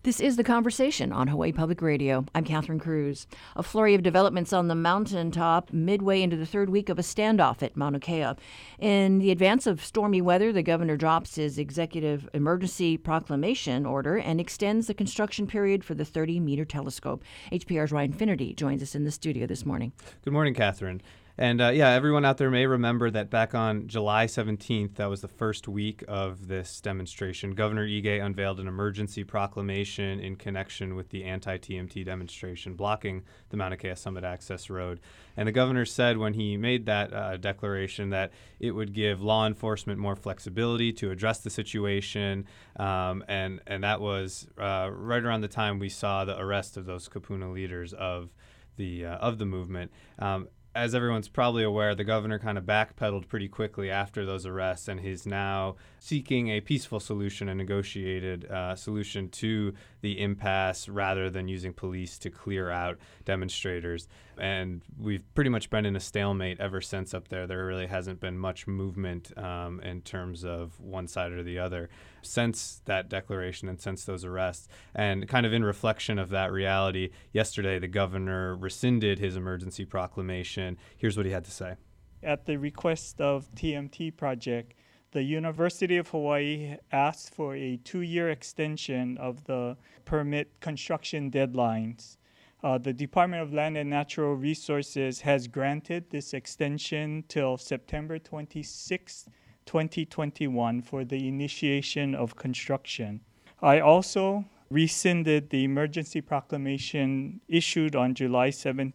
This is The Conversation on Hawaii Public Radio. I'm Catherine Cruz. A flurry of developments on the mountaintop midway into the third week of a standoff at Mauna Kea. In the advance of stormy weather, the governor drops his executive emergency proclamation order and extends the construction period for the 30-meter telescope. HPR's Ryan Finnerty joins us in the studio this morning. Good morning, Catherine. And everyone out there may remember that back on July 17th, that was the first week of this demonstration, Governor Ige unveiled an emergency proclamation in connection with the anti-TMT demonstration blocking the Mauna Kea Summit Access Road. And the governor said when he made that declaration that it would give law enforcement more flexibility to address the situation. And that was right around the time we saw the arrest of those Kupuna leaders of the movement. As everyone's probably aware, the governor kind of backpedaled pretty quickly after those arrests, and he's now seeking a peaceful solution, a negotiated solution to the impasse rather than using police to clear out demonstrators. And we've pretty much been in a stalemate ever since up there. There really hasn't been much movement in terms of one side or the other since that declaration and since those arrests. And kind of in reflection of that reality, yesterday the governor rescinded his emergency proclamation. Here's what he had to say. At the request of TMT Project, the University of Hawaii asked for a 2-year extension of the permit construction deadlines. The Department of Land and Natural Resources has granted this extension till September 26, 2021 for the initiation of construction. I also rescinded the emergency proclamation issued on July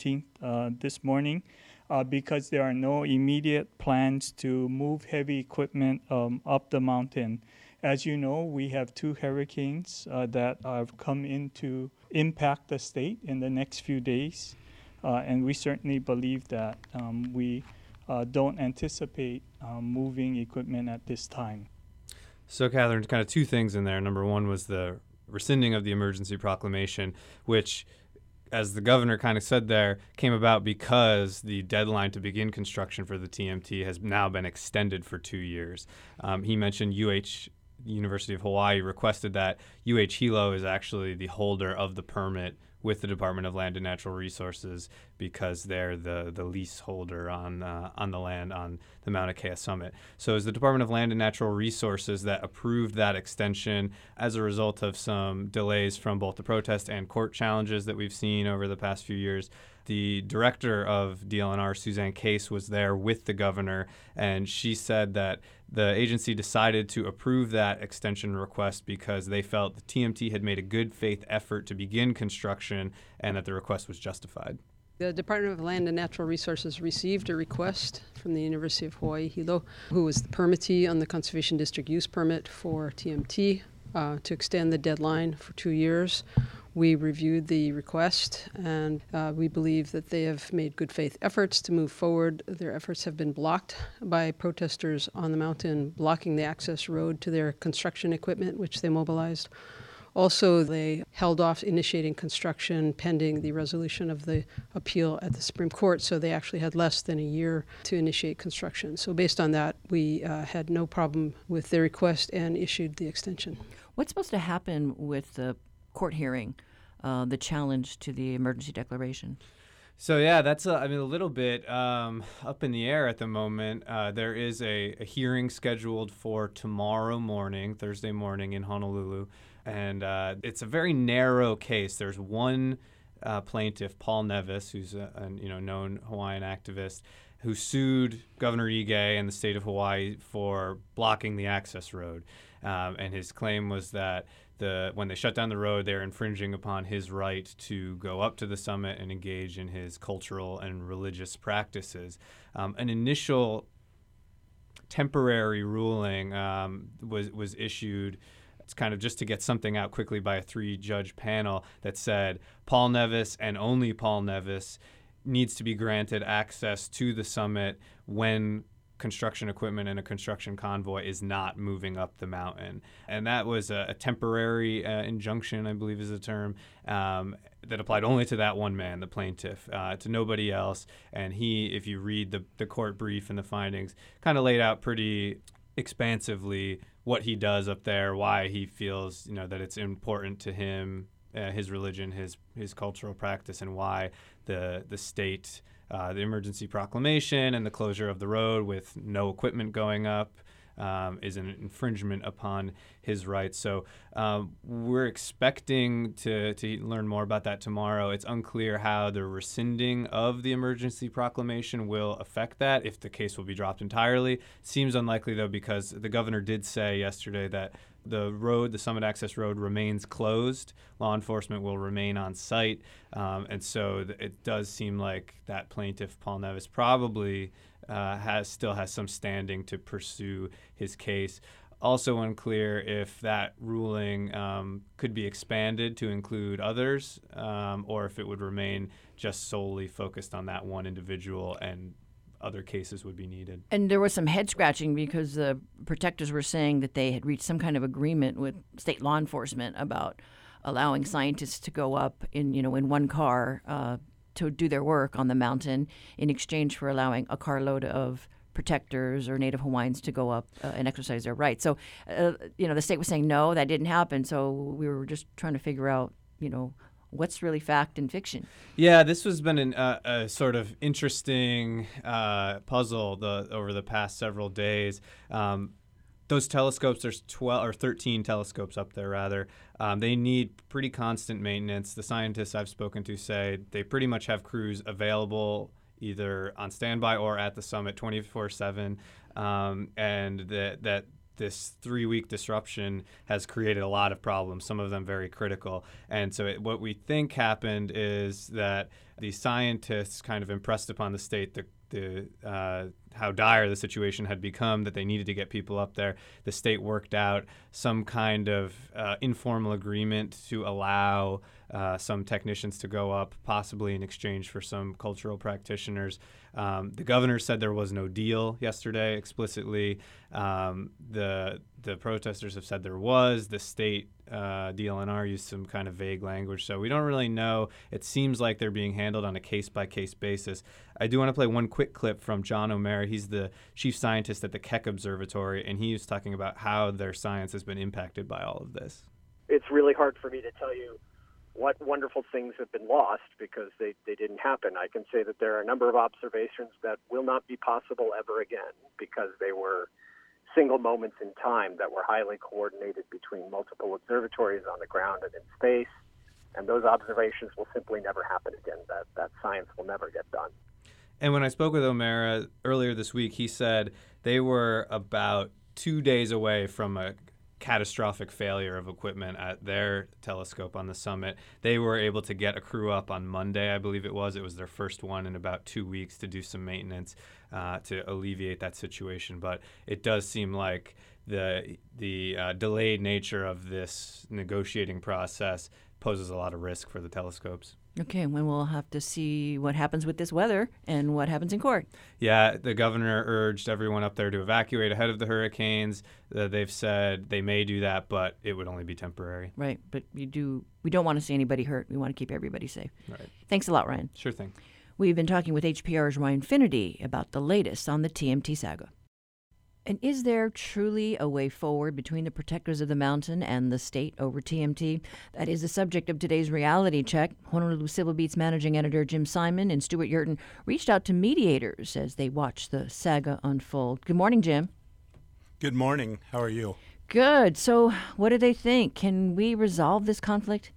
17th this morning because there are no immediate plans to move heavy equipment up the mountain. As you know, we have 2 hurricanes that have come in to impact the state in the next few days, and we certainly believe that we don't anticipate moving equipment at this time. So, Catherine, kind of 2 things in there. Number one was the rescinding of the emergency proclamation, which, as the governor kind of said there, came about because the deadline to begin construction for the TMT has now been extended for 2 years. He mentioned University of Hawaii requested that. Hilo is actually the holder of the permit with the Department of Land and Natural Resources because they're the leaseholder on the land on the Mauna Kea Summit. So it's the Department of Land and Natural Resources that approved that extension as a result of some delays from both the protest and court challenges that we've seen over the past few years. The director of DLNR, Suzanne Case, was there with the governor, and she said that the agency decided to approve that extension request because they felt the TMT had made a good faith effort to begin construction and that the request was justified. The Department of Land and Natural Resources received a request from the University of Hawaii Hilo, who was the permittee on the Conservation District use permit for TMT, to extend the deadline for 2 years. We reviewed the request, and we believe that they have made good faith efforts to move forward. Their efforts have been blocked by protesters on the mountain, blocking the access road to their construction equipment, which they mobilized. Also, they held off initiating construction pending the resolution of the appeal at the Supreme Court, so they actually had less than a year to initiate construction. So based on that, we had no problem with their request and issued the extension. What's supposed to happen with the court hearing, the challenge to the emergency declaration? So, yeah, that's a little bit up in the air at the moment. There is a hearing scheduled for tomorrow morning, Thursday morning in Honolulu. And it's a very narrow case. There's one plaintiff, Paul Nevis, who's a known Hawaiian activist, who sued Governor Ige and the state of Hawaii for blocking the access road. And his claim was that when they shut down the road, they're infringing upon his right to go up to the summit and engage in his cultural and religious practices. An initial temporary ruling was issued. It's kind of just to get something out quickly by a 3-judge panel that said Paul Nevis and only Paul Nevis needs to be granted access to the summit when construction equipment and a construction convoy is not moving up the mountain. And that was a temporary injunction, I believe is the term, that applied only to that one man, the plaintiff, to nobody else. And he, if you read the court brief and the findings, kind of laid out pretty expansively what he does up there, why he feels that it's important to him, his religion, his cultural practice, and why the state, the emergency proclamation and the closure of the road with no equipment going up is an infringement upon his rights. So we're expecting to learn more about that tomorrow. It's unclear how the rescinding of the emergency proclamation will affect that, if the case will be dropped entirely. Seems unlikely, though, because the governor did say yesterday that the Summit Access Road remains closed. Law enforcement will remain on site. And so it does seem like that plaintiff, Paul Nevis, probably still has some standing to pursue his case. Also unclear if that ruling could be expanded to include others, or if it would remain just solely focused on that one individual and other cases would be needed. And there was some head scratching because the protectors were saying that they had reached some kind of agreement with state law enforcement about allowing scientists to go up in one car to do their work on the mountain in exchange for allowing a carload of protectors or Native Hawaiians to go up and exercise their rights. So, the state was saying, no, that didn't happen. So we were just trying to figure out, what's really fact and fiction. Yeah, this has been a sort of interesting puzzle over the past several days. Those telescopes, there's 12 or 13 telescopes up there, rather. They need pretty constant maintenance. The scientists I've spoken to say they pretty much have crews available either on standby or at the summit 24/7, and that this 3-week disruption has created a lot of problems, some of them very critical. And so what we think happened is that the scientists kind of impressed upon the state how dire the situation had become, that they needed to get people up there. The state worked out some kind of informal agreement to allow some technicians to go up, possibly in exchange for some cultural practitioners. The governor said there was no deal yesterday explicitly. The protesters have said there was. The state DLNR used some kind of vague language, so we don't really know. It seems like they're being handled on a case-by-case basis. I do want to play one quick clip from John O'Mara. He's the chief scientist at the Keck Observatory, and he was talking about how their science has been impacted by all of this. It's really hard for me to tell you what wonderful things have been lost because they didn't happen. I can say that there are a number of observations that will not be possible ever again because they were single moments in time that were highly coordinated between multiple observatories on the ground and in space, and those observations will simply never happen again. That science will never get done. And when I spoke with O'Mara earlier this week, he said they were about 2 days away from a catastrophic failure of equipment at their telescope on the summit. They were able to get a crew up on Monday, I believe it was. It was their first one in about 2 weeks to do some maintenance to alleviate that situation. But it does seem like the delayed nature of this negotiating process poses a lot of risk for the telescopes. Okay, and we'll have to see what happens with this weather and what happens in court. Yeah, the governor urged everyone up there to evacuate ahead of the hurricanes. They've said they may do that, but it would only be temporary. Right, but we don't want to see anybody hurt. We want to keep everybody safe. Right. Thanks a lot, Ryan. Sure thing. We've been talking with HPR's Ryan Finnerty about the latest on the TMT saga. And is there truly a way forward between the protectors of the mountain and the state over TMT? That is the subject of today's reality check. Honolulu Civil Beat's managing editor Jim Simon and Stuart Yurton reached out to mediators as they watched the saga unfold. Good morning, Jim. Good morning. How are you? Good. So what do they think? Can we resolve this conflict?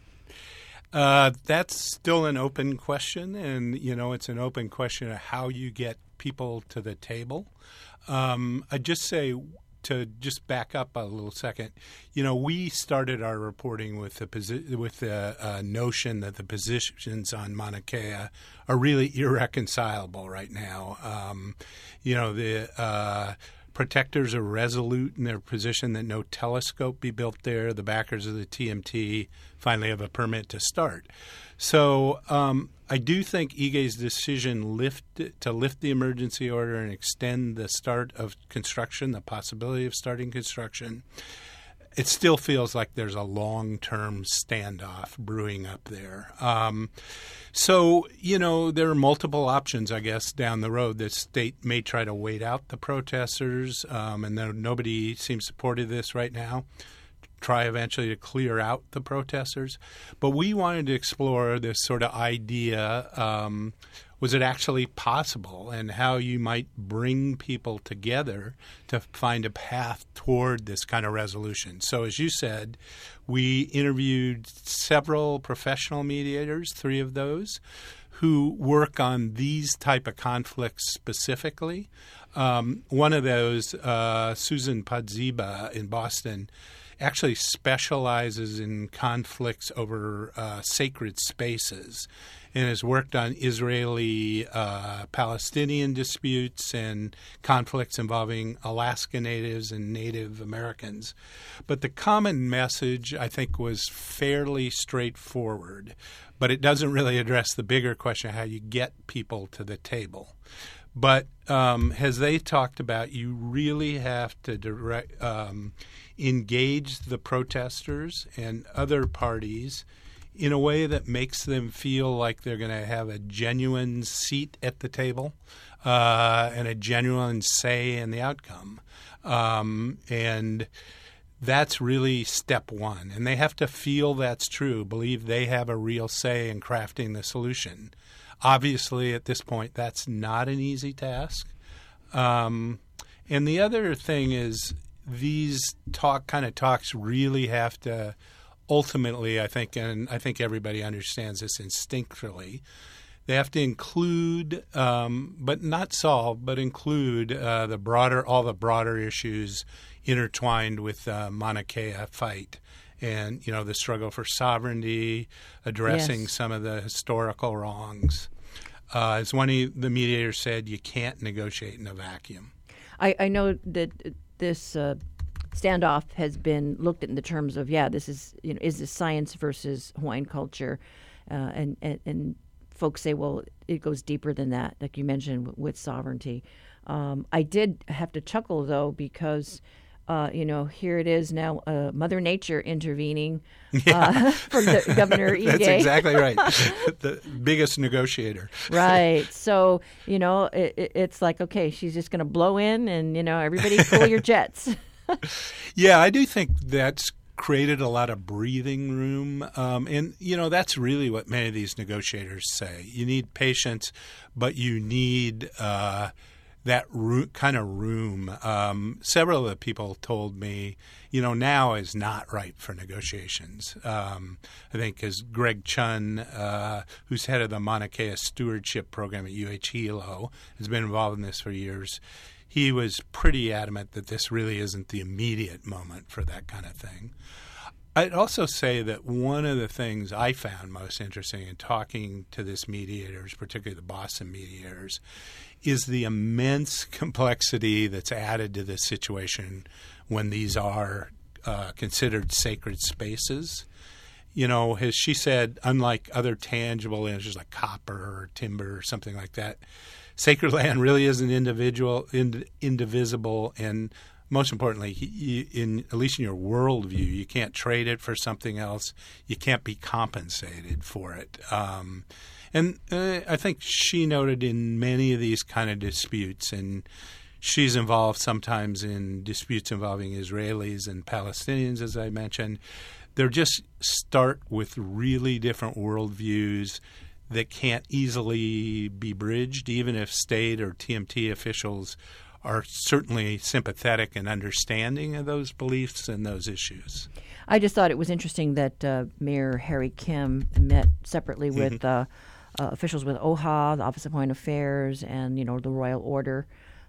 That's still an open question, and, it's an open question of how you get people to the table. I'd just say, to just back up a little second, we started our reporting with the notion that the positions on Mauna Kea are really irreconcilable right now. The protectors are resolute in their position that no telescope be built there. The backers of the TMT finally have a permit to start. So I do think Ige's decision to lift the emergency order and extend the start of construction, the possibility of starting construction, it still feels like there's a long-term standoff brewing up there. So, there are multiple options, I guess, down the road. The state may try to wait out the protesters, and nobody seems supportive of this right now. Try eventually to clear out the protesters. But we wanted to explore this sort of idea, was it actually possible, and how you might bring people together to find a path toward this kind of resolution. So as you said, we interviewed several professional mediators, 3 of those, who work on these type of conflicts specifically. One of those, Susan Podziba in Boston, actually specializes in conflicts over sacred spaces and has worked on Israeli-Palestinian disputes and conflicts involving Alaska Natives and Native Americans. But the common message, I think, was fairly straightforward, but it doesn't really address the bigger question of how you get people to the table. But as they talked about, you really have to engage the protesters and other parties in a way that makes them feel like they're going to have a genuine seat at the table and a genuine say in the outcome. And that's really step one. And they have to feel that's true, believe they have a real say in crafting the solution. Obviously, at this point, that's not an easy task. And the other thing is these talks really have to ultimately, I think, and I think everybody understands this instinctually, they have to include, but not solve, but include all the broader issues intertwined with the Mauna Kea fight. And, the struggle for sovereignty, addressing some of the historical wrongs. As one of the mediators said, you can't negotiate in a vacuum. I know that this standoff has been looked at in the terms of, this is, is this science versus Hawaiian culture? And folks say, well, it goes deeper than that, like you mentioned with sovereignty. I did have to chuckle, though, because here it is now, Mother Nature intervening from the Governor Ige. That's exactly right. The biggest negotiator. Right. So, it's like, okay, she's just going to blow in and, everybody cool your jets. Yeah, I do think that's created a lot of breathing room. And, that's really what many of these negotiators say. You need patience, but you need that kind of room. Several of the people told me, now is not right for negotiations. I think as Greg Chun, who's head of the Mauna Kea Stewardship Program at UH Hilo, has been involved in this for years, he was pretty adamant that this really isn't the immediate moment for that kind of thing. I'd also say that one of the things I found most interesting in talking to this mediators, particularly the Boston mediators, is the immense complexity that's added to this situation when these are considered sacred spaces. As she said, unlike other tangible issues like copper or timber or something like that, sacred land really isn't indivisible, and most importantly, at least in your worldview, you can't trade it for something else. You can't be compensated for it. And I think she noted in many of these kind of disputes, and she's involved sometimes in disputes involving Israelis and Palestinians, as I mentioned, they just start with really different worldviews that can't easily be bridged, even if state or TMT officials are certainly sympathetic and understanding of those beliefs and those issues. I just thought it was interesting that Mayor Harry Kim met separately with officials with OHA, the Office of Hawaiian Affairs, and the Royal Order,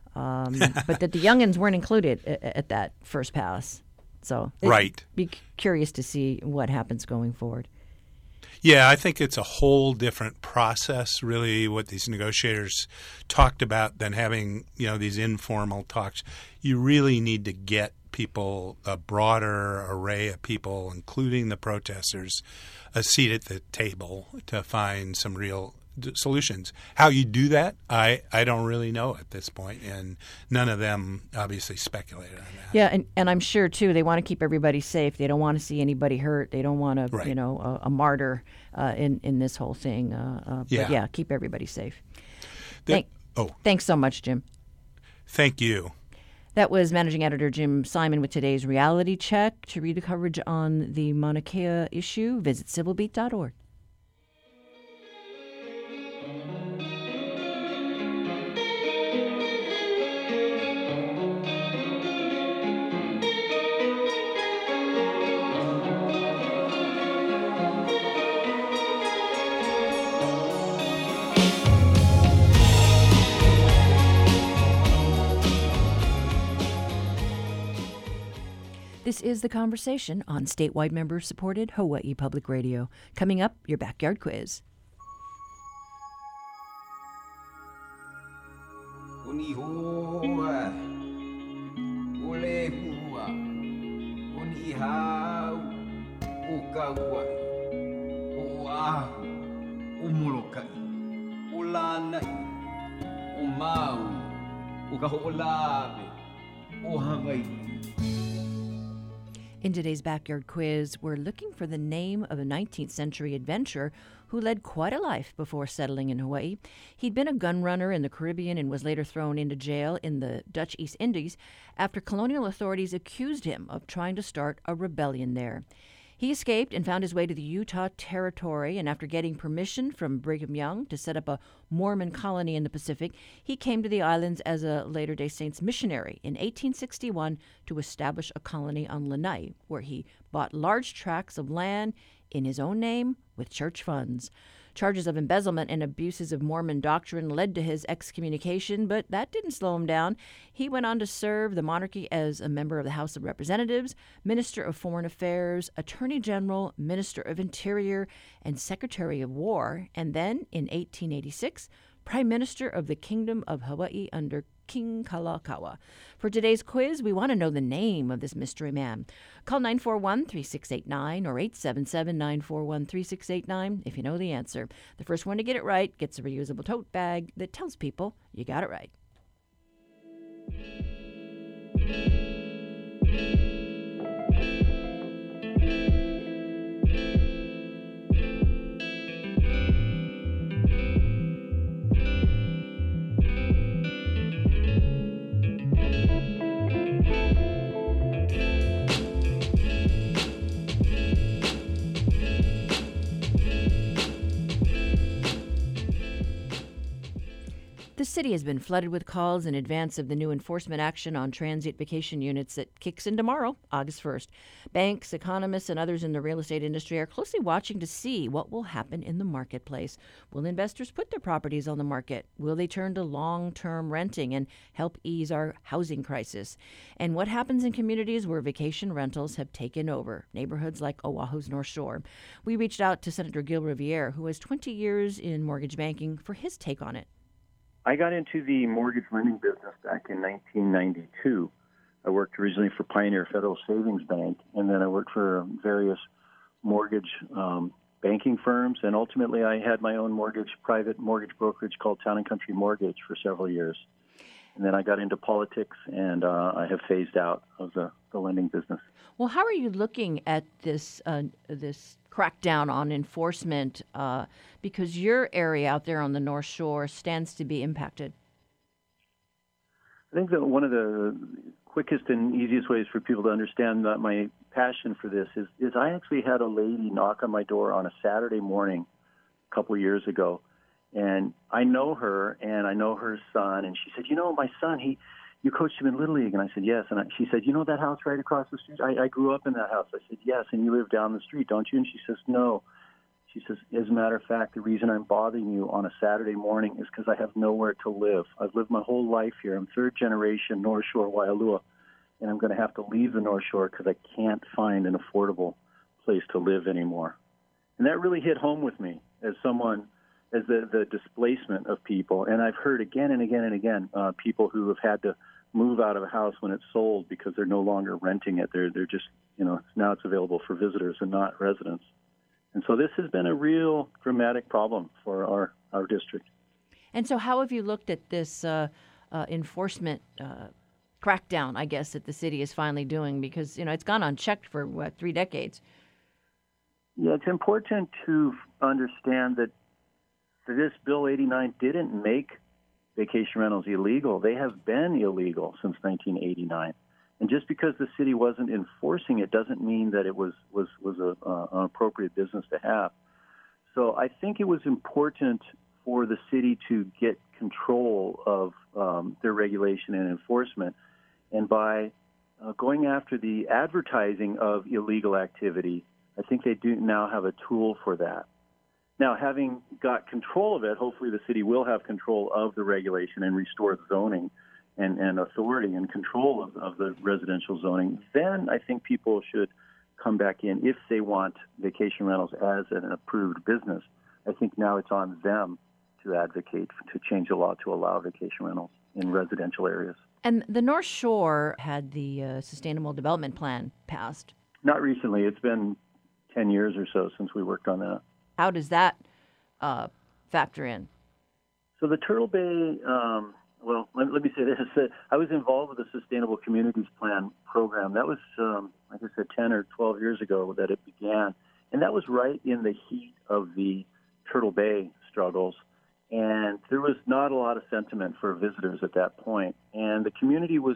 but that the youngins weren't included at that first pass. So right, be curious to see what happens going forward. Yeah, I think it's a whole different process, really, what these negotiators talked about than having, these informal talks. You really need to get people, a broader array of people, including the protesters, a seat at the table to find some real solutions. How you do that, I don't really know at this point, and none of them obviously speculated on that. Yeah, and I'm sure, too, they want to keep everybody safe. They don't want to see anybody hurt. They don't want to, Right. a martyr in this whole thing. But yeah, keep everybody safe. Thanks so much, Jim. Thank you. That was Managing Editor Jim Simon with today's Reality Check. To read the coverage on the Mauna Kea issue, visit civilbeat.org. This is The Conversation on statewide member-supported Hawaii Public Radio. Coming up, your backyard quiz. In today's backyard quiz, we're looking for the name of a 19th century adventurer who led quite a life before settling in Hawaii. He'd been a gun runner in the Caribbean and was later thrown into jail in the Dutch East Indies after colonial authorities accused him of trying to start a rebellion there. He escaped and found his way to the Utah Territory, and after getting permission from Brigham Young to set up a Mormon colony in the Pacific, he came to the islands as a Latter-day Saints missionary in 1861 to establish a colony on Lanai, where he bought large tracts of land in his own name with church funds. Charges of embezzlement and abuses of Mormon doctrine led to his excommunication, but that didn't slow him down. He went on to serve the monarchy as a member of the House of Representatives, Minister of Foreign Affairs, Attorney General, Minister of Interior, and Secretary of War, and then, in 1886, Prime Minister of the Kingdom of Hawaii under King Kalakaua. For today's quiz, we want to know the name of this mystery man. Call 941-3689 or 877-941-3689 if you know the answer. The first one to get it right gets a reusable tote bag that tells people you got it right. The city has been flooded with calls in advance of the new enforcement action on transient vacation units that kicks in tomorrow, August 1st. Banks, economists, and others in the real estate industry are closely watching to see what will happen in the marketplace. Will investors put their properties on the market? Will they turn to long-term renting and help ease our housing crisis? And what happens in communities where vacation rentals have taken over, neighborhoods like Oahu's North Shore? We reached out to Senator Gil Riviere, who has 20 years in mortgage banking, for his take on it. I got into the mortgage lending business back in 1992. I worked originally for Pioneer Federal Savings Bank, and then I worked for various mortgage banking firms, and ultimately I had my own private mortgage brokerage called Town & Country Mortgage for several years. And then I got into politics, and I have phased out of the lending business. Well, how are you looking at this crackdown on enforcement? Because your area out there on the North Shore stands to be impacted. I think that one of the quickest and easiest ways for people to understand that my passion for this is I actually had a lady knock on my door on a Saturday morning a couple of years ago. And I know her, and I know her son, and she said, my son, you coached him in Little League. And I said, yes. And she said, that house right across the street? I grew up in that house. I said, yes. And you live down the street, don't you? And she says, no. She says, as a matter of fact, the reason I'm bothering you on a Saturday morning is because I have nowhere to live. I've lived my whole life here. I'm third generation North Shore Waialua, and I'm going to have to leave the North Shore because I can't find an affordable place to live anymore. And that really hit home with me as the displacement of people. And I've heard again and again and again people who have had to move out of a house when it's sold because they're no longer renting it. They're just, now it's available for visitors and not residents. And so this has been a real dramatic problem for our district. And so, how have you looked at this enforcement crackdown, I guess, that the city is finally doing? Because, it's gone unchecked for, 3 decades? Yeah, it's important to understand that this Bill 89 didn't make vacation rentals illegal. They have been illegal since 1989. And just because the city wasn't enforcing it doesn't mean that it was an appropriate business to have. So I think it was important for the city to get control of their regulation and enforcement. And by going after the advertising of illegal activity, I think they do now have a tool for that. Now, having got control of it, hopefully the city will have control of the regulation and restore zoning and authority and control of the residential zoning. Then I think people should come back in if they want vacation rentals as an approved business. I think now it's on them to advocate to change the law to allow vacation rentals in residential areas. And the North Shore had the Sustainable Development Plan passed. Not recently. It's been 10 years or so since we worked on that. How does that factor in? So the Turtle Bay, let me say this. I was involved with the Sustainable Communities Plan program. That was, like I said, 10 or 12 years ago that it began. And that was right in the heat of the Turtle Bay struggles. And there was not a lot of sentiment for visitors at that point. And the community was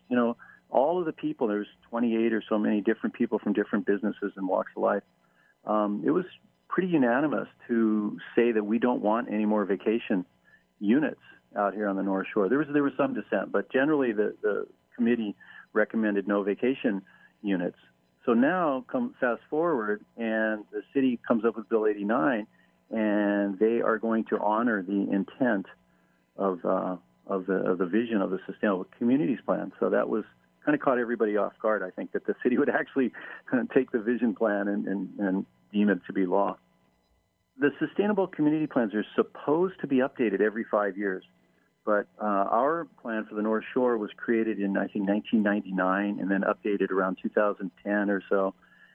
all of the people, there was 28 or so many different people from different businesses and walks of life. It was pretty unanimous to say that we don't want any more vacation units out here on the North Shore. There was some dissent, but generally the committee recommended no vacation units. So now, fast forward, and the city comes up with Bill 89, and they are going to honor the intent of the vision of the Sustainable Communities Plan. So that was kind of caught everybody off guard, I think, that the city would actually take the vision plan and deem it to be law. The Sustainable Community Plans are supposed to be updated every 5 years, but our plan for the North Shore was created in, I think, 1999 and then updated around 2010 or so.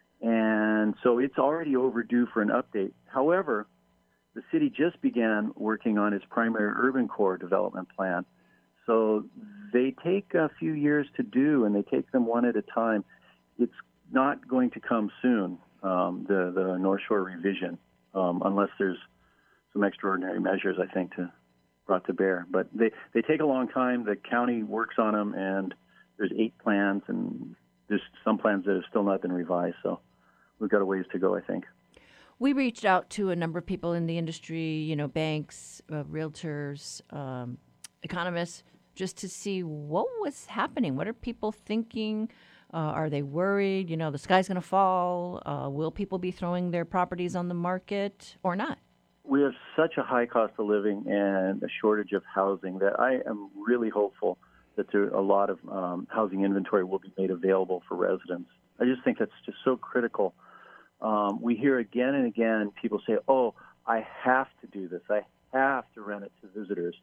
And so it's already overdue for an update. However, the city just began working on its primary urban core development plan. So they take a few years to do, and they take them one at a time. It's not going to come soon, the North Shore revision, unless there's some extraordinary measures, I think, brought to bear. But they take a long time. The county works on them, and there's 8 plans, and there's some plans that have still not been revised. So we've got a ways to go, I think. We reached out to a number of people in the industry, banks, realtors, economists, just to see what was happening. What are people thinking? Are they worried? The sky's going to fall. Will people be throwing their properties on the market or not? We have such a high cost of living and a shortage of housing that I am really hopeful that a lot of housing inventory will be made available for residents. I just think that's just so critical. We hear again and again people say, oh, I have to do this. I have to rent it to visitors.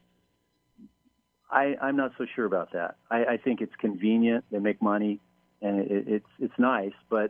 I'm not so sure about that. I think it's convenient. They make money, and it's nice. But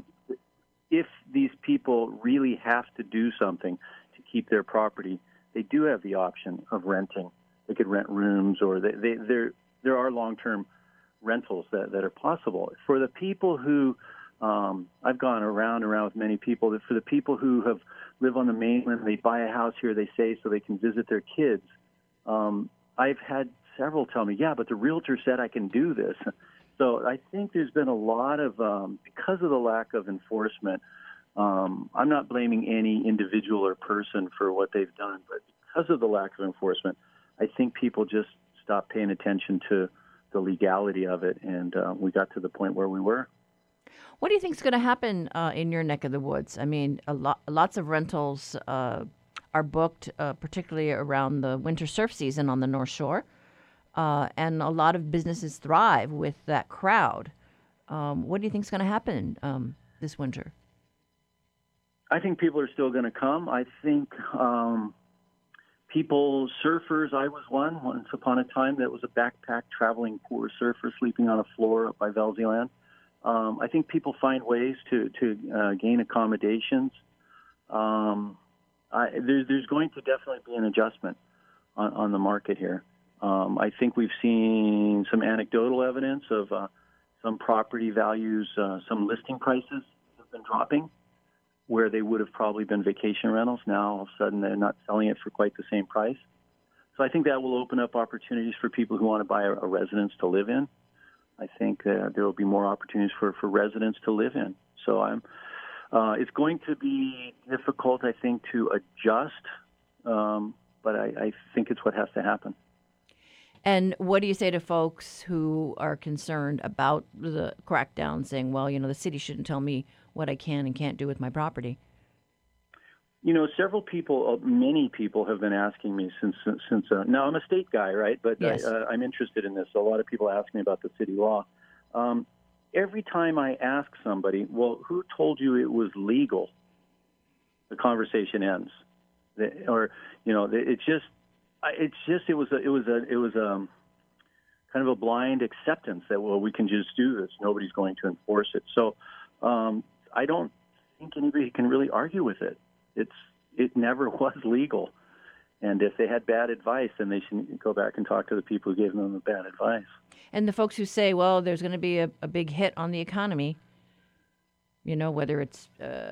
if these people really have to do something to keep their property, they do have the option of renting. They could rent rooms, or there are long-term rentals that are possible. For the people who I've gone around with many people, that for the people who live on the mainland, they buy a house here, they say, so they can visit their kids. I've had several tell me, yeah, but the realtor said I can do this. So I think there's been a lot of, because of the lack of enforcement, I'm not blaming any individual or person for what they've done, but because of the lack of enforcement, I think people just stopped paying attention to the legality of it, and we got to the point where we were. What do you think is going to happen in your neck of the woods? I mean, lots of rentals are booked, particularly around the winter surf season on the North Shore. And a lot of businesses thrive with that crowd. What do you think is going to happen this winter? I think people are still going to come. I think surfers, I was one once upon a time that was a backpack traveling poor surfer sleeping on a floor up by Velzyland. I think people find ways to gain accommodations. there's going to definitely be an adjustment on the market here. I think we've seen some anecdotal evidence of some property values, some listing prices have been dropping where they would have probably been vacation rentals. Now, all of a sudden, they're not selling it for quite the same price. So I think that will open up opportunities for people who want to buy a residence to live in. I think there will be more opportunities for residents to live in. So it's going to be difficult, I think, to adjust, but I think it's what has to happen. And what do you say to folks who are concerned about the crackdown, saying, well, the city shouldn't tell me what I can and can't do with my property? Several people, many people have been asking me since now I'm a state guy, right? But yes. I'm interested in this. So a lot of people ask me about the city law. Every time I ask somebody, well, who told you it was legal? The conversation ends. It was kind of a blind acceptance that, well, we can just do this. Nobody's going to enforce it. So I don't think anybody can really argue with it. It never was legal. And if they had bad advice, then they should go back and talk to the people who gave them the bad advice. And the folks who say, well, there's going to be a big hit on the economy, whether it's,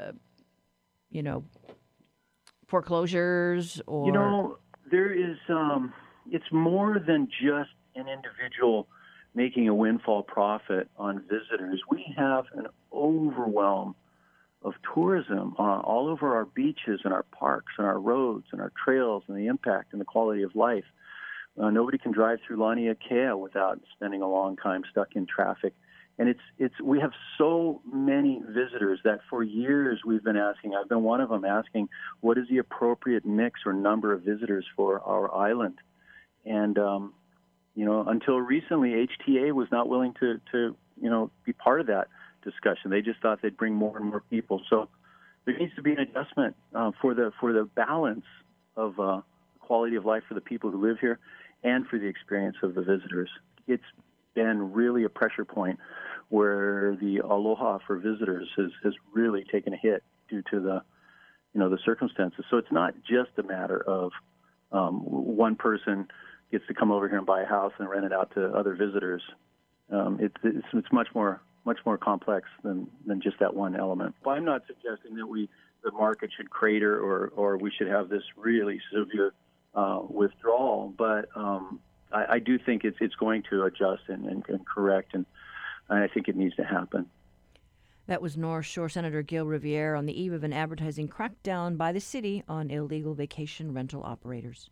foreclosures or... there is, it's more than just an individual making a windfall profit on visitors. We have an overwhelm of tourism all over our beaches and our parks and our roads and our trails, and the impact and the quality of life. Nobody can drive through Laniakea without spending a long time stuck in traffic. And we have so many visitors that for years we've been asking, I've been one of them asking, what is the appropriate mix or number of visitors for our island? And, until recently, HTA was not willing to be part of that discussion. They just thought they'd bring more and more people. So there needs to be an adjustment for the balance of quality of life for the people who live here and for the experience of the visitors. It's been really a pressure point where the aloha for visitors has really taken a hit due to the circumstances. So it's not just a matter of one person gets to come over here and buy a house and rent it out to other visitors. It's much more complex than just that one element. Well, I'm not suggesting that the market should crater or we should have this really severe withdrawal, but I do think it's going to adjust and correct, and I think it needs to happen. That was North Shore Senator Gil Riviere on the eve of an advertising crackdown by the city on illegal vacation rental operators.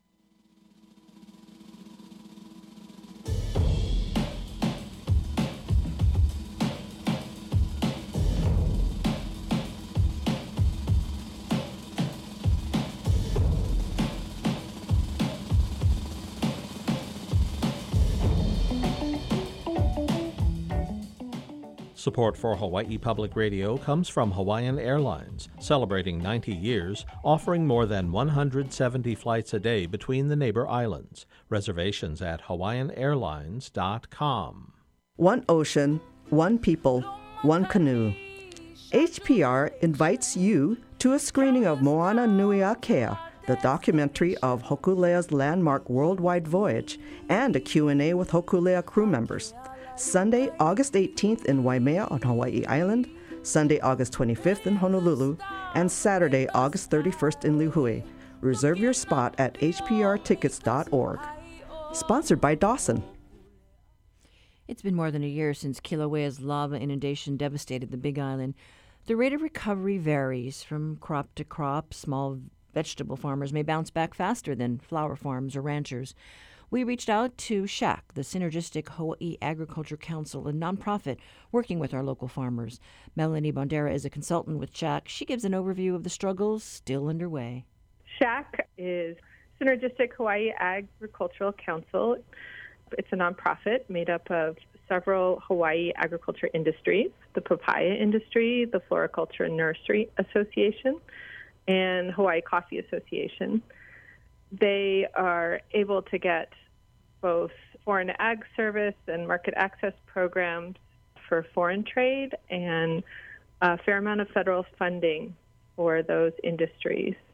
Support for Hawaii Public Radio comes from Hawaiian Airlines, celebrating 90 years, offering more than 170 flights a day between the neighbor islands. Reservations at hawaiianairlines.com. One ocean, one people, one canoe. HPR invites you to a screening of Moana Nui Akea, the documentary of Hokulea's landmark worldwide voyage, and a Q&A with Hokulea crew members. Sunday, August 18th in Waimea on Hawaii Island, Sunday, August 25th in Honolulu, and Saturday, August 31st in Lihue. Reserve your spot at hprtickets.org. Sponsored by Dawson. It's been more than a year since Kilauea's lava inundation devastated the Big Island. The rate of recovery varies from crop to crop. Small vegetable farmers may bounce back faster than flower farms or ranchers. We reached out to SHAC, the Synergistic Hawaii Agriculture Council, a nonprofit working with our local farmers. Melanie Bondera is a consultant with SHAC. She gives an overview of the struggles still underway. SHAC is Synergistic Hawaii Agricultural Council. It's a nonprofit made up of several Hawaii agriculture industries, the papaya industry, the Floriculture and Nursery Association, and Hawaii Coffee Association. They are able to get both foreign ag service and market access programs for foreign trade and a fair amount of federal funding for those industries.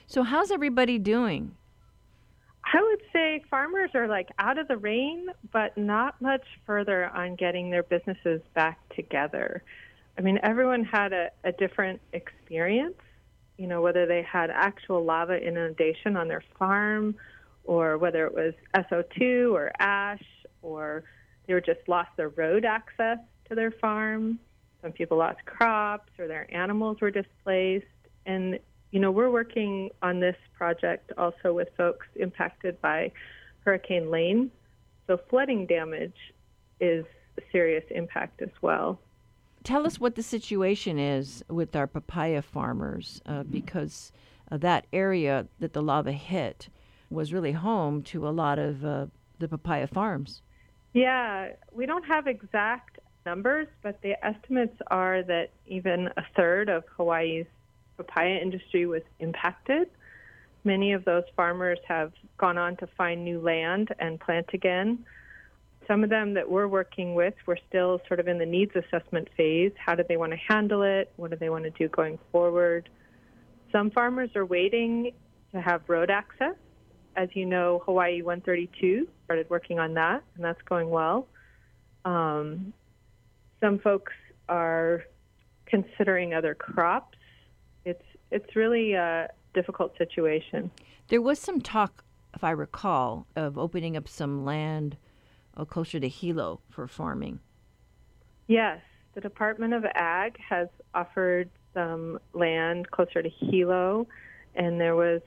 So how's everybody doing? I would say farmers are like out of the rain, but not much further on getting their businesses back together. I mean, everyone had a different experience, you know, whether they had actual lava inundation on their farm or whether it was SO2 or ash or they were just lost their road access to their farm. Some people lost crops or their animals were displaced. And you know, we're working on this project also with folks impacted by Hurricane Lane. So flooding damage is a serious impact as well. Tell us what the situation is with our papaya farmers, because that area that the lava hit was really home to a lot of the papaya farms. Yeah, we don't have exact numbers, but the estimates are that even a third of Hawaii's papaya industry was impacted. Many of those farmers have gone on to find new land and plant again. Some of them that we're working with, we're still sort of in the needs assessment phase. How do they want to handle it? What do they want to do going forward? Some farmers are waiting to have road access. As you know, Hawaii 132 started working on that, and that's going well. Some folks are considering other crops. It's really a difficult situation. There was some talk, if I recall, of opening up some land closer to Hilo for farming. Yes, the Department of Ag has offered some land closer to Hilo, and there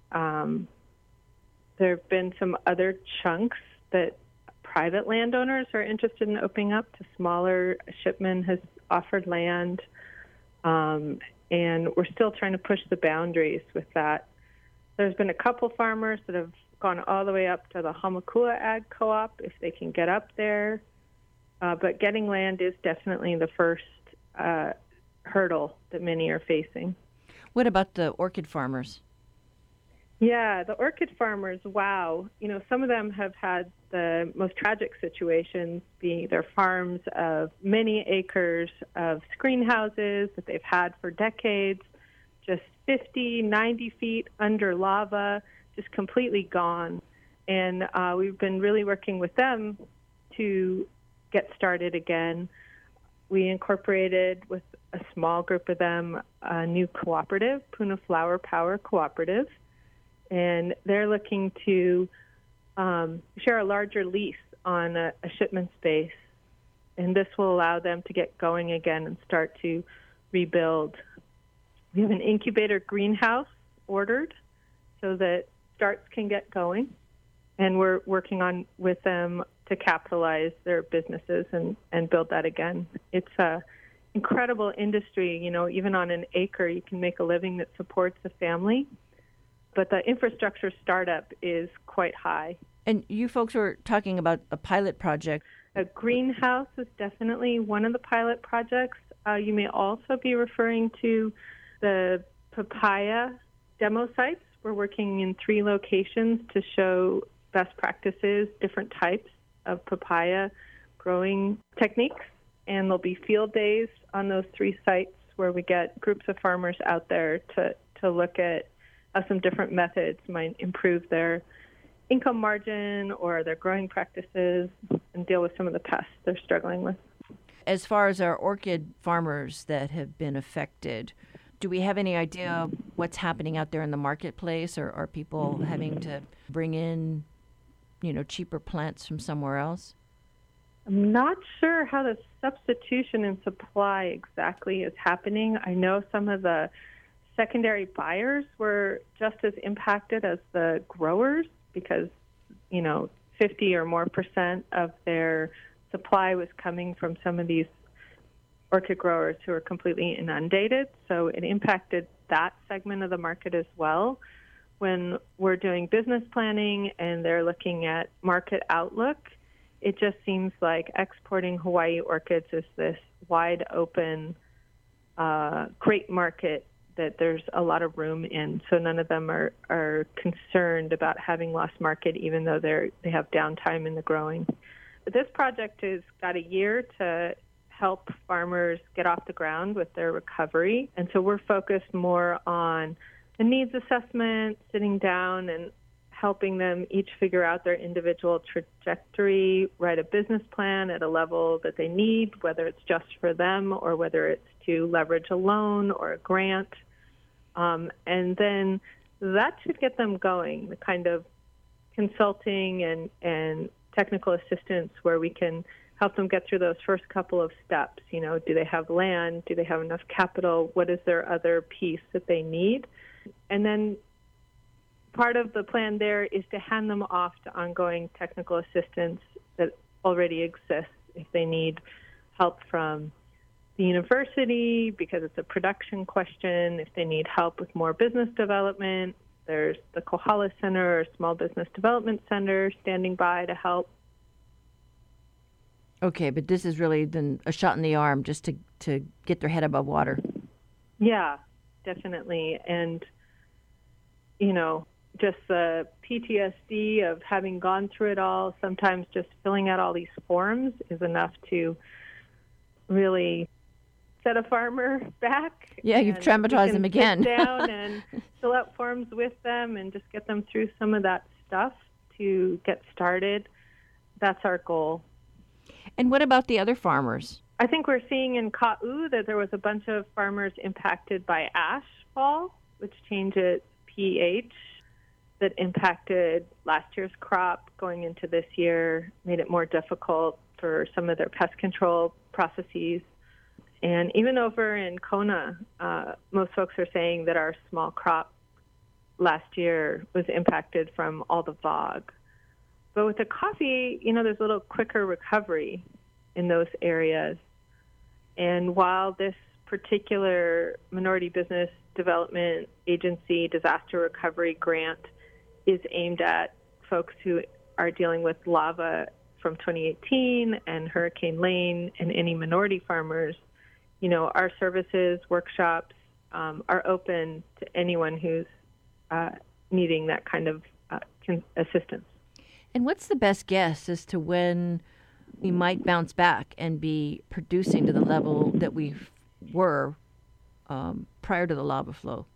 have been some other chunks that private landowners are interested in opening up to smaller. Shipman has offered land. And we're still trying to push the boundaries with that. There's been a couple farmers that have gone all the way up to the Hamakua Ag Co-op if they can get up there. But getting land is definitely the first hurdle that many are facing. What about the orchid farmers? Yeah, the orchid farmers, wow. You know, some of them have had the most tragic situations, being their farms of many acres of screen houses that they've had for decades, just 50, 90 feet under lava, just completely gone. And we've been really working with them to get started again. We incorporated with a small group of them a new cooperative, Puna Flower Power Cooperative. And they're looking to share a larger lease on a shipment space. And this will allow them to get going again and start to rebuild. We have an incubator greenhouse ordered so that starts can get going. And we're working on with them to capitalize their businesses and build that again. It's an incredible industry. You know, even on an acre, you can make a living that supports a family. But the infrastructure startup is quite high. And you folks were talking about a pilot project. A greenhouse is definitely one of the pilot projects. You may also be referring to the papaya demo sites. We're working in 3 locations to show best practices, different types of papaya growing techniques. And there'll be field days on those 3 sites where we get groups of farmers out there to look at how some different methods might improve their income margin or their growing practices and deal with some of the pests they're struggling with. As far as our orchid farmers that have been affected, do we have any idea what's happening out there in the marketplace, or are people having to bring in, cheaper plants from somewhere else? I'm not sure how the substitution in supply exactly is happening. I know some of the secondary buyers were just as impacted as the growers because, 50 or more % of their supply was coming from some of these orchid growers who are completely inundated. So it impacted that segment of the market as well. When we're doing business planning and they're looking at market outlook, it just seems like exporting Hawaii orchids is this wide open, great market that there's a lot of room in. So none of them are concerned about having lost market, even though they have downtime in the growing. This project has got a year to help farmers get off the ground with their recovery. And so we're focused more on a needs assessment, sitting down and helping them each figure out their individual trajectory, write a business plan at a level that they need, whether it's just for them or whether it's to leverage a loan or a grant. And then that should get them going, the kind of consulting and technical assistance where we can help them get through those first couple of steps. You know, do they have land? Do they have enough capital? What is their other piece that they need? And then part of the plan there is to hand them off to ongoing technical assistance that already exists if they need help from the university because it's a production question, if they need help with more business development. There's the Kohala Center or Small Business Development Center standing by to help. Okay, but this is really then a shot in the arm just to get their head above water. Yeah, definitely. And, you know, just the PTSD of having gone through it all, sometimes just filling out all these forms is enough to really set a farmer back. Yeah, you've traumatized them again. Sit down and fill out forms with them and just get them through some of that stuff to get started. That's our goal. And what about the other farmers? I think we're seeing in Ka'u that there was a bunch of farmers impacted by ash fall, which changes pH, that impacted last year's crop going into this year, made it more difficult for some of their pest control processes. And even over in Kona, most folks are saying that our small crop last year was impacted from all the fog. But with the coffee, you know, there's a little quicker recovery in those areas. And while this particular Minority Business Development Agency disaster recovery grant is aimed at folks who are dealing with lava from 2018 and Hurricane Lane and any minority farmers, you know, our services, workshops are open to anyone who's needing that kind of assistance. And what's the best guess as to when we might bounce back and be producing to the level that we were prior to the lava flow?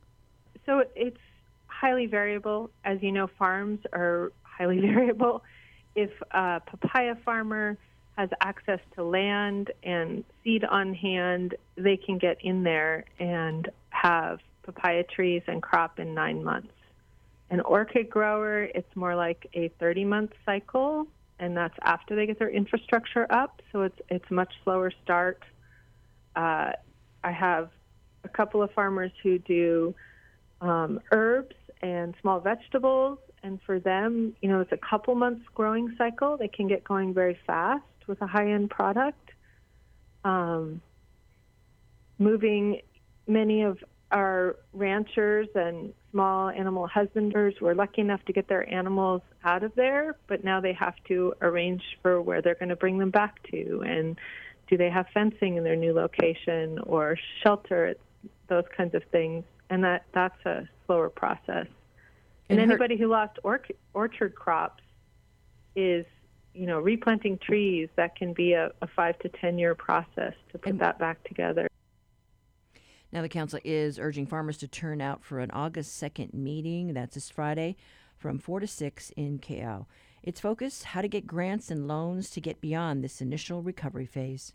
So it's highly variable. As you know, farms are highly variable. If a papaya farmer has access to land and seed on hand, they can get in there and have papaya trees and crop in 9 months. An orchid grower, it's more like a 30-month cycle, and that's after they get their infrastructure up, so it's a much slower start. I have a couple of farmers who do herbs and small vegetables, and for them, you know, it's a couple months growing cycle. They can get going very fast with a high-end product. Moving many of our ranchers and small animal husbanders were lucky enough to get their animals out of there, but now they have to arrange for where they're going to bring them back to, and do they have fencing in their new location or shelter, those kinds of things, and that's a slower process. And anybody who lost orchard crops is, you know, replanting trees. That can be a 5 to 10 year process to put that back together. Now, the council is urging farmers to turn out for an August 2nd meeting. That's this Friday from 4 to 6 in Ke'au. Its focus, how to get grants and loans to get beyond this initial recovery phase.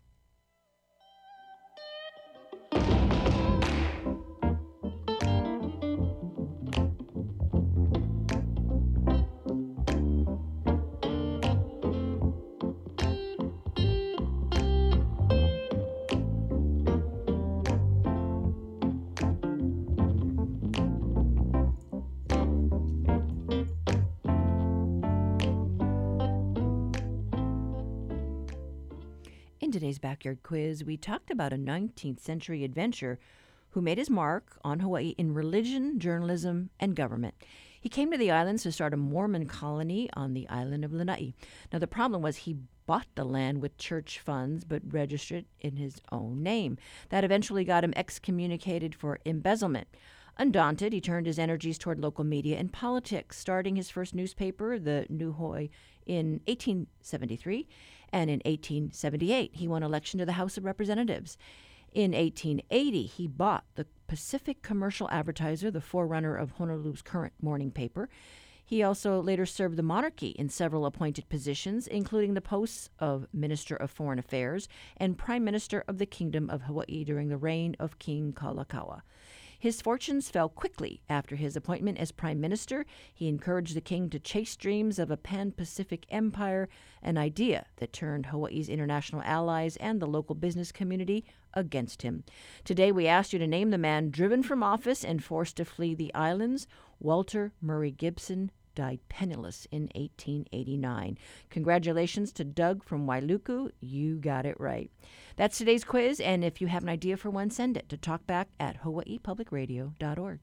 In today's Backyard Quiz, we talked about a 19th century adventurer who made his mark on Hawaii in religion, journalism, and government. He came to the islands to start a Mormon colony on the island of Lanai. Now, the problem was he bought the land with church funds but registered in his own name. That eventually got him excommunicated for embezzlement. Undaunted, he turned his energies toward local media and politics, starting his first newspaper, the Nuhoi, in 1873, and in 1878 he won election to the House of Representatives. In 1880, he bought the Pacific Commercial Advertiser, the forerunner of Honolulu's current morning paper. He also later served the monarchy in several appointed positions, including the posts of Minister of Foreign Affairs and Prime Minister of the Kingdom of Hawaii during the reign of King Kalakaua. His fortunes fell quickly after his appointment as Prime Minister. He encouraged the king to chase dreams of a pan-Pacific empire, an idea that turned Hawaii's international allies and the local business community against him. Today, we asked you to name the man driven from office and forced to flee the islands. Walter Murray Gibson died penniless in 1889. Congratulations to Doug from Wailuku. You got it right. That's today's quiz, and if you have an idea for one, send it to talkback@hawaiipublicradio.org.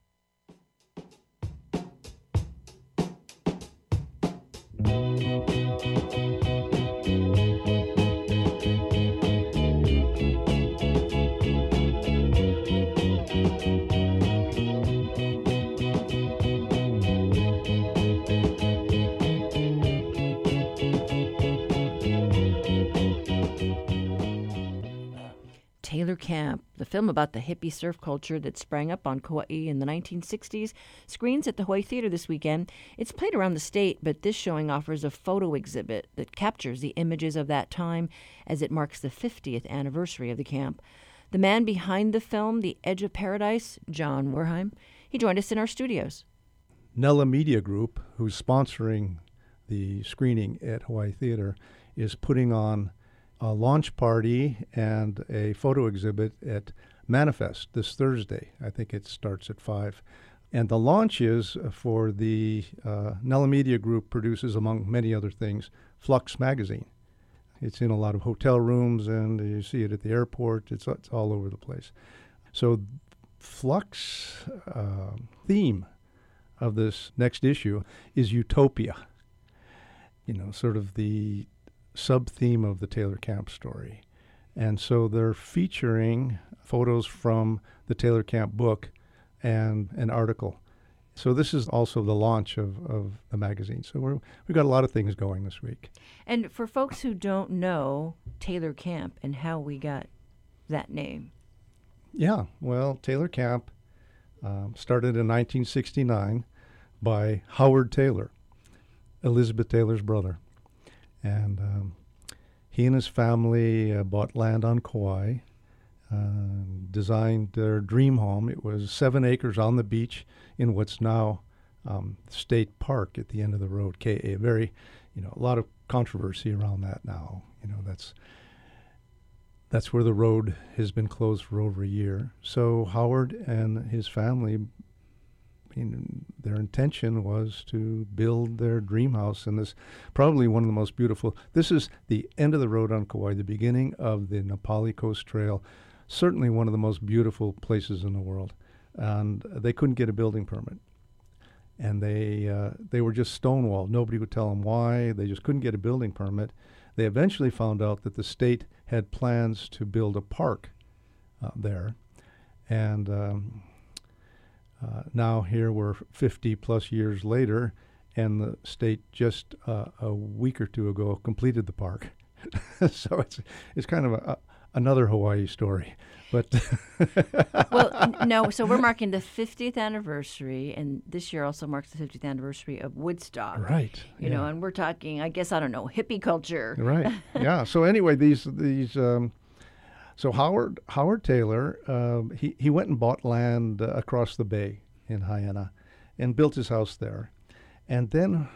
Taylor Camp, the film about the hippie surf culture that sprang up on Kauai in the 1960s, screens at the Hawaii Theater this weekend. It's played around the state, but this showing offers a photo exhibit that captures the images of that time as it marks the 50th anniversary of the camp. The man behind the film, The Edge of Paradise, John Werheim, he joined us in our studios. Nella Media Group, who's sponsoring the screening at Hawaii Theater, is putting on a launch party and a photo exhibit at Manifest this Thursday. I think it starts at 5. And the launch is for the Nella Media Group produces, among many other things, Flux magazine. It's in a lot of hotel rooms, and you see it at the airport. It's all over the place. So Flux theme of this next issue is utopia. You know, sort of the sub-theme of the Taylor Camp story. And so they're featuring photos from the Taylor Camp book and an article. So this is also the launch of the magazine. So we've got a lot of things going this week. And for folks who don't know Taylor Camp and how we got that name. Yeah, well, Taylor Camp started in 1969 by Howard Taylor, Elizabeth Taylor's brother. And he and his family bought land on Kauai, designed their dream home. It was 7 acres on the beach in what's now State Park at the end of the road, KA. Very, a lot of controversy around that now. That's where the road has been closed for over a year. So Howard and his family, their intention was to build their dream house in this, probably one of the most beautiful. This is the end of the road on Kauai, the beginning of the Napali Coast Trail, certainly one of the most beautiful places in the world. And they couldn't get a building permit. And they were just stonewalled. Nobody would tell them why. They just couldn't get a building permit. They eventually found out that the state had plans to build a park there. And now here we're 50-plus years later, and the state just a week or two ago completed the park. So it's kind of another Hawaii story. But well, no, so we're marking the 50th anniversary, and this year also marks the 50th anniversary of Woodstock. Right. You know, and we're talking, I guess, hippie culture. Right. Yeah. So anyway, these so Howard Taylor, he went and bought land across the bay in Haiena and built his house there, and then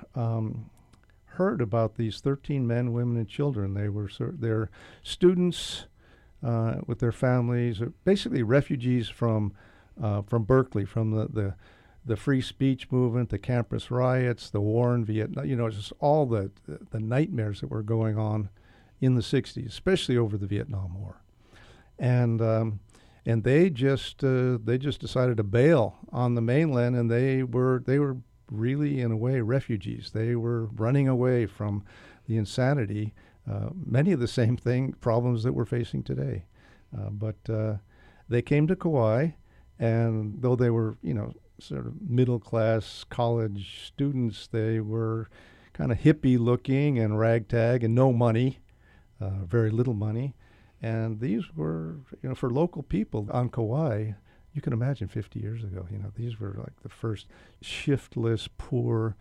heard about these 13 men, women, and children. They're students with their families, basically refugees from Berkeley, from the free speech movement, the campus riots, the war in Vietnam. Just all the nightmares that were going on in the 60s, especially over the Vietnam War. And they just decided to bail on the mainland, and they were really, in a way, refugees. They were running away from the insanity, many of the same problems that we're facing today. But they came to Kauai, and though they were, sort of middle-class college students, they were kind of hippie-looking and ragtag and no money, very little money. And these were, for local people on Kauai, You can imagine 50 years ago, these were like the first shiftless, poor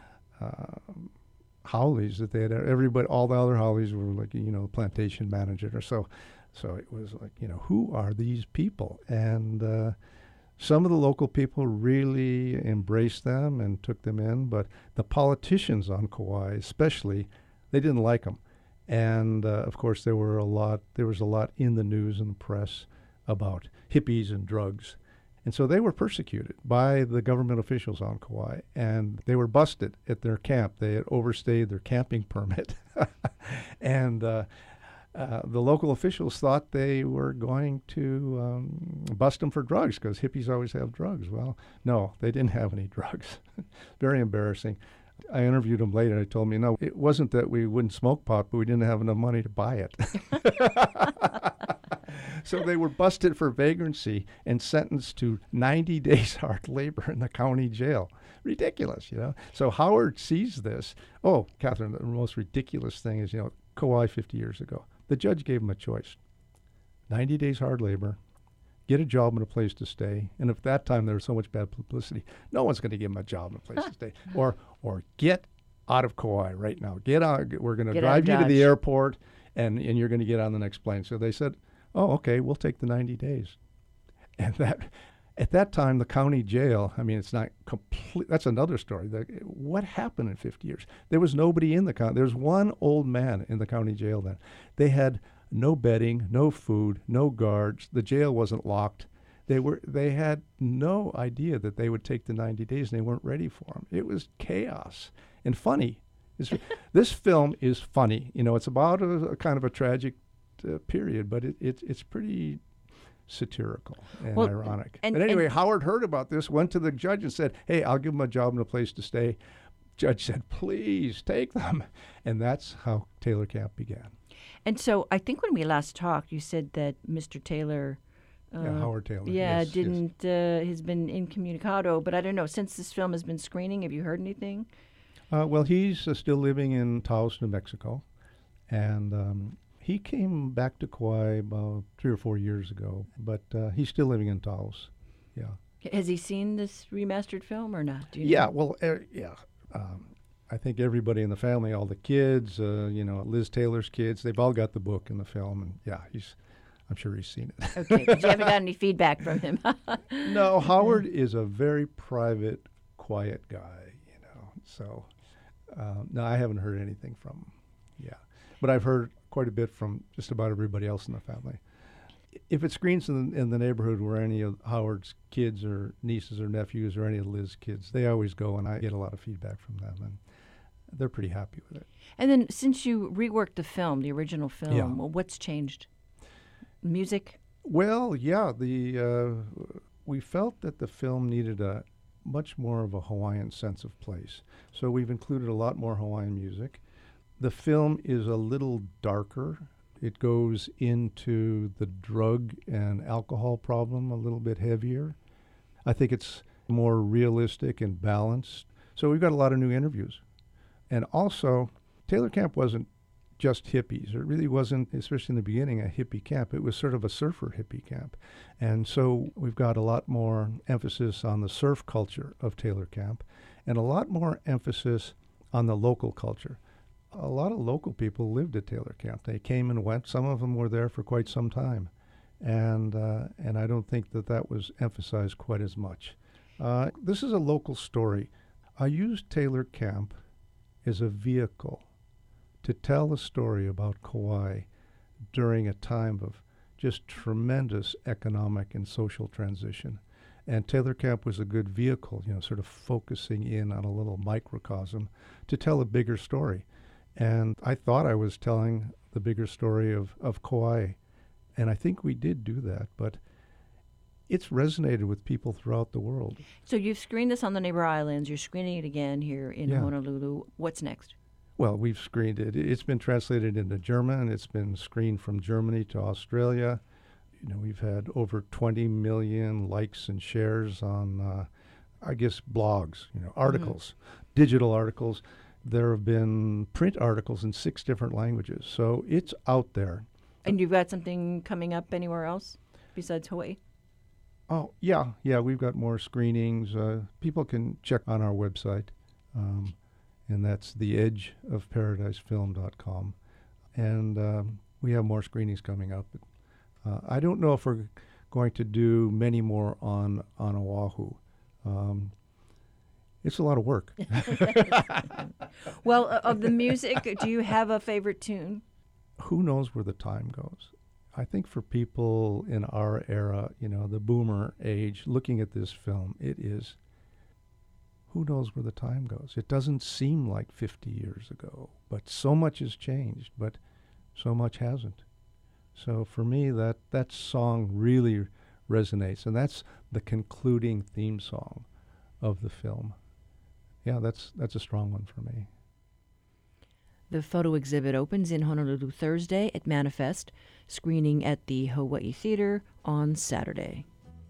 haoles that they had. Everybody, all the other haoles were like, plantation manager or so. So it was like, who are these people? And some of the local people really embraced them and took them in, but the politicians on Kauai especially, they didn't like them. And of course, there was a lot in the news and the press about hippies and drugs. And so they were persecuted by the government officials on Kauai, and they were busted at their camp. They had overstayed their camping permit. And the local officials thought they were going to bust them for drugs because hippies always have drugs. Well, no, they didn't have any drugs. Very embarrassing. I interviewed them later. I told me, no, it wasn't that we wouldn't smoke pot, but we didn't have enough money to buy it. So they were busted for vagrancy and sentenced to 90 days hard labor in the county jail. Ridiculous, So Howard sees this. Oh, Catherine, the most ridiculous thing is, Kauai 50 years ago. The judge gave him a choice. 90 days hard labor, get a job and a place to stay. And at that time there was so much bad publicity, no one's going to give him a job and a place to stay. Or get out of Kauai right now. Get out. We're going to drive you to the airport, and you're going to get on the next plane. So they said, oh, okay, we'll take the 90 days. And at that time, the county jail, it's not complete. That's another story. What happened in 50 years? There was nobody in the county. There was one old man in the county jail then. They had no bedding, no food, no guards. The jail wasn't locked. They had no idea that they would take the 90 days, and they weren't ready for them. It was chaos and funny. This film is funny. It's about a kind of a tragic period, but it's pretty satirical and ironic. But anyway, Howard heard about this, went to the judge and said, hey, I'll give them a job and a place to stay. Judge said, please take them. And that's how Taylor Camp began. And so I think when we last talked, you said that Mr. Taylor... Howard Taylor. Yeah, has been incommunicado, but I don't know. Since this film has been screening, have you heard anything? Well, he's still living in Taos, New Mexico. And he came back to Kauai about 3 or 4 years ago, but he's still living in Taos. Yeah. Has he seen this remastered film or not? Do you know? Well, I think everybody in the family, all the kids, Liz Taylor's kids, they've all got the book and the film, and I'm sure he's seen it. Okay, but you haven't got any feedback from him. No, Howard is a very private, quiet guy, So, no, I haven't heard anything from him. Yeah, but I've heard quite a bit from just about everybody else in the family. If it screens in the neighborhood where any of Howard's kids or nieces or nephews or any of Liz's kids, they always go, and I get a lot of feedback from them, and they're pretty happy with it. And then since you reworked the film, the original film, what's changed? Music? Well, yeah, we felt that the film needed a much more of a Hawaiian sense of place. So we've included a lot more Hawaiian music. The film is a little darker. It goes into the drug and alcohol problem a little bit heavier. I think it's more realistic and balanced. So we've got a lot of new interviews. And also, Taylor Camp wasn't just hippies. It really wasn't, especially in the beginning, a hippie camp. It was sort of a surfer hippie camp. And so we've got a lot more emphasis on the surf culture of Taylor Camp and a lot more emphasis on the local culture. A lot of local people lived at Taylor Camp. They came and went. Some of them were there for quite some time. And I don't think that was emphasized quite as much. This is a local story. I used Taylor Camp as a vehicle to tell a story about Kauai during a time of just tremendous economic and social transition. And Taylor Camp was a good vehicle, sort of focusing in on a little microcosm to tell a bigger story. And I thought I was telling the bigger story of Kauai. And I think we did do that, but it's resonated with people throughout the world. So you've screened this on the neighbor islands. You're screening it again here in Honolulu. What's next? Well, we've screened it. It's been translated into German. It's been screened from Germany to Australia. We've had over 20 million likes and shares on, blogs, articles, digital articles. There have been print articles in 6 different languages. So it's out there. And you've got something coming up anywhere else besides Hawaii? Oh, yeah, we've got more screenings. People can check on our website, and that's theedgeofparadisefilm.com. And we have more screenings coming up. I don't know if we're going to do many more on Oahu. It's a lot of work. Well, of the music, do you have a favorite tune? Who knows where the time goes? I think for people in our era, the boomer age, looking at this film, it is, who knows where the time goes? It doesn't seem like 50 years ago, but so much has changed, but so much hasn't. So for me, that song really resonates, and that's the concluding theme song of the film. Yeah, that's a strong one for me. The photo exhibit opens in Honolulu Thursday at Manifest, screening at the Hawaii Theater on Saturday.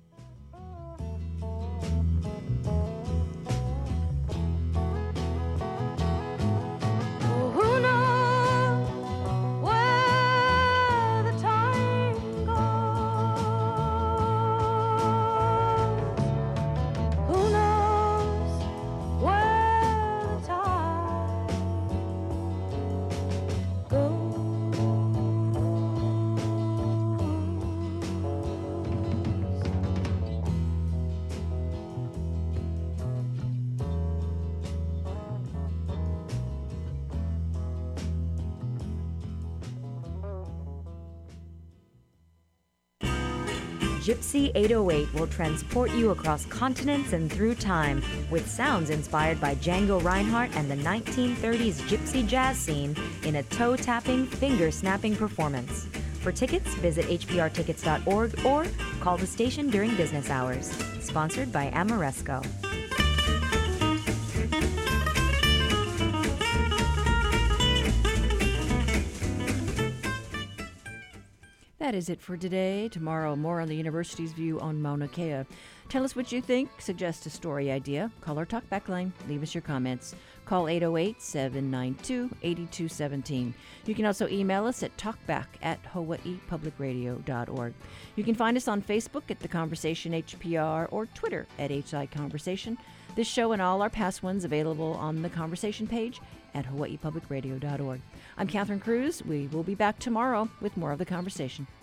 Gypsy 808 will transport you across continents and through time with sounds inspired by Django Reinhardt and the 1930s gypsy jazz scene in a toe-tapping, finger-snapping performance. For tickets, visit hprtickets.org or call the station during business hours. Sponsored by Amoresco. That is it for today. Tomorrow, more on the university's view on Mauna Kea. Tell us what you think. Suggest a story idea. Call our talkback line. Leave us your comments. Call 808-792-8217. You can also email us at talkback@hawaiipublicradio.org. You can find us on Facebook at The Conversation HPR or Twitter at HI Conversation. This show and all our past ones available on the Conversation page at hawaiipublicradio.org. I'm Catherine Cruz. We will be back tomorrow with more of The Conversation.